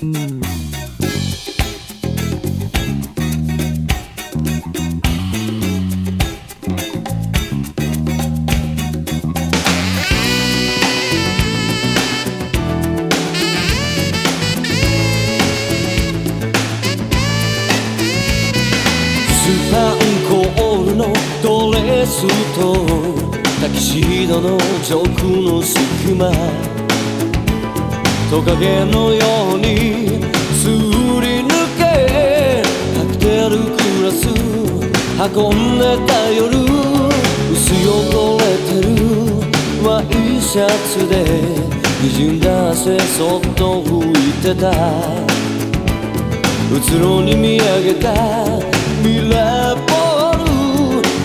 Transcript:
スパンコールのドレスとタキシードの上空の隙間、トカゲのようにすり抜け、カクテルグラス運んでた夜、薄汚れてるワイシャツで滲んだ汗そっと拭いてた、うつろに見上げた未来